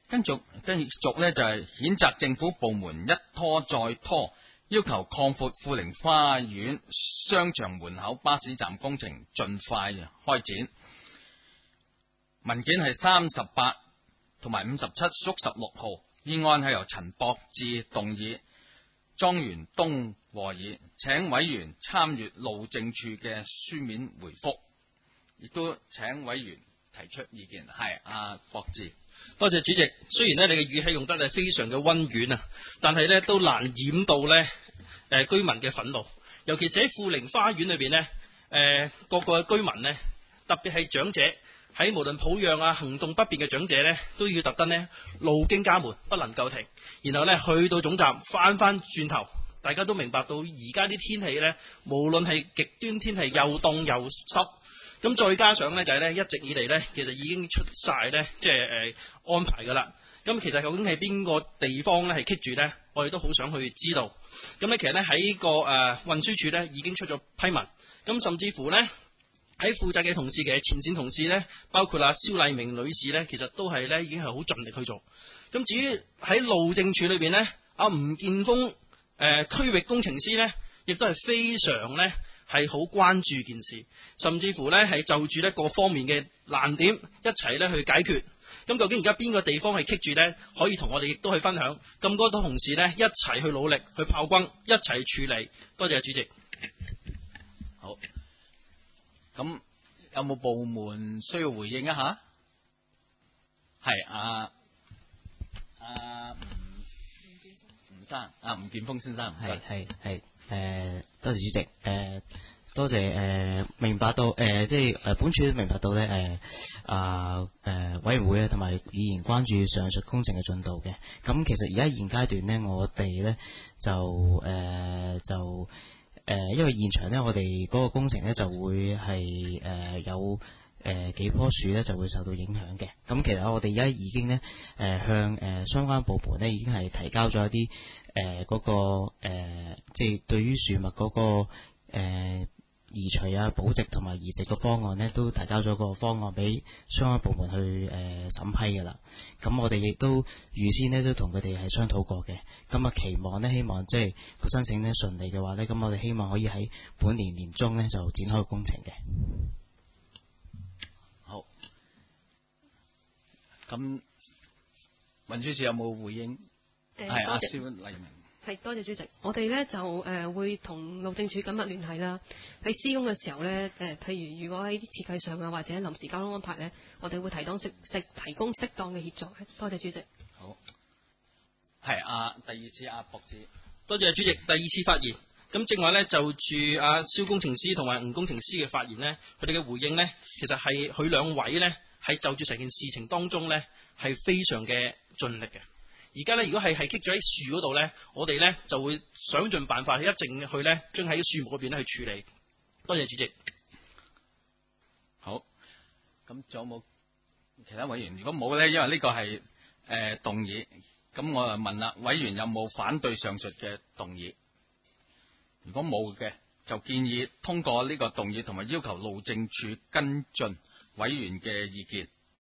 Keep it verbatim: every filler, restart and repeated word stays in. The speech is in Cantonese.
跟住跟續呢，就係譴責政府部門一拖再拖，要求擴闊富寧花園商場門口巴士站工程盡快開展。文件係三十八同埋五十七屬十六號，議案係由陳博志動議，莊元東和議，請委員參閱路政署嘅書面回覆，亦都請委員提出意見。係阿博志。 多謝主席。雖然咧你嘅語氣用得係非常嘅溫軟啊，但係咧都難掩到咧誒、呃、居民嘅憤怒，尤其是喺富寧花園裏邊咧，誒、呃、各個嘅居民咧，特別係長者喺無論抱恙啊、行動不便嘅長者咧，都要特登咧路經家門不能夠停，然後咧去到總站翻翻轉頭。大家都明白到而家啲天氣咧，無論係極端天氣又凍又濕。咁再加上咧就係咧一直以嚟咧，其實已經出晒咧，即係誒安排噶啦。咁其實究竟係邊個地方咧係棘住咧？我哋都好想去知道。咁咧其實咧喺個誒運輸署咧已經出咗批文。咁甚至乎咧喺負責嘅同事嘅前線同事咧，包括阿蕭麗明女士咧，其實都係咧已經係好盡力去做。咁至於喺路政署裏邊咧，阿吳建峰誒區域工程師咧，亦都係非常咧。係好關注件事，甚至乎咧係就住咧各方面嘅難點一齊咧去解決。咁究竟而家邊個地方係棘住咧？可以同我哋亦都去分享。咁多同事咧一齊去努力去炮轟，一齊處理。多謝主席。 好。咁有冇部門需要回應一下？係阿阿吳吳生，阿吳建峰先生， 係係係。誒、呃，多謝主席。誒、呃，多謝誒、呃，明白到誒、呃，即係誒，本署都明白到咧，誒啊誒，委員會咧同埋議員關注上述工程嘅進度嘅。咁其實而家現階段咧，我哋咧就誒、呃、就誒、呃，因為現場咧，我哋嗰個工程咧就會係誒、呃、有誒、呃、幾棵樹咧就會受到影響嘅。咁其實我哋而家已經咧誒、呃、向誒、呃、相關部門咧已經係提交咗一啲。誒、呃，嗰、那個誒、呃，即係對於樹木嗰、那個誒、呃、移除啊、保值同埋移植嘅方案呢，都提交咗個方案俾相關部門去誒、呃、審批噶啦。咁我哋亦都預先呢，都同佢哋係商討過嘅。咁啊，期望呢，希望即係個申請呢順利嘅話呢，咁我哋希望可以喺本年年中呢就展開工程嘅。 好。咁運輸署有冇回應？係阿蕭麗明。 係多謝主席，我哋咧就誒、呃、會同路政署緊密聯繫啦。喺施工嘅時候咧，誒、呃、譬如如果喺啲設計上啊，或者臨時交通安排咧，我哋會提當適適提供適當嘅協助。多謝主席。 好。係啊，第二次阿博士。 多謝主席，第二次發言。咁正話咧就住阿蕭工程師同埋吳工程師嘅發言咧，佢哋嘅回應咧，其實係佢兩位咧係就住成件事情當中咧係非常嘅盡力嘅。而家咧，如果係係棘咗喺樹嗰度咧，我哋咧就會想盡辦法，一定去咧將喺樹木嗰邊咧去處理。多謝主席。 好，咁仲有冇其他委員？如果冇咧，因為呢個係誒、呃、動議，咁我就問啦，委員有冇反對上述嘅動議？如果冇嘅，就建議通過呢個動議，同埋要求路政署跟進委員嘅意見。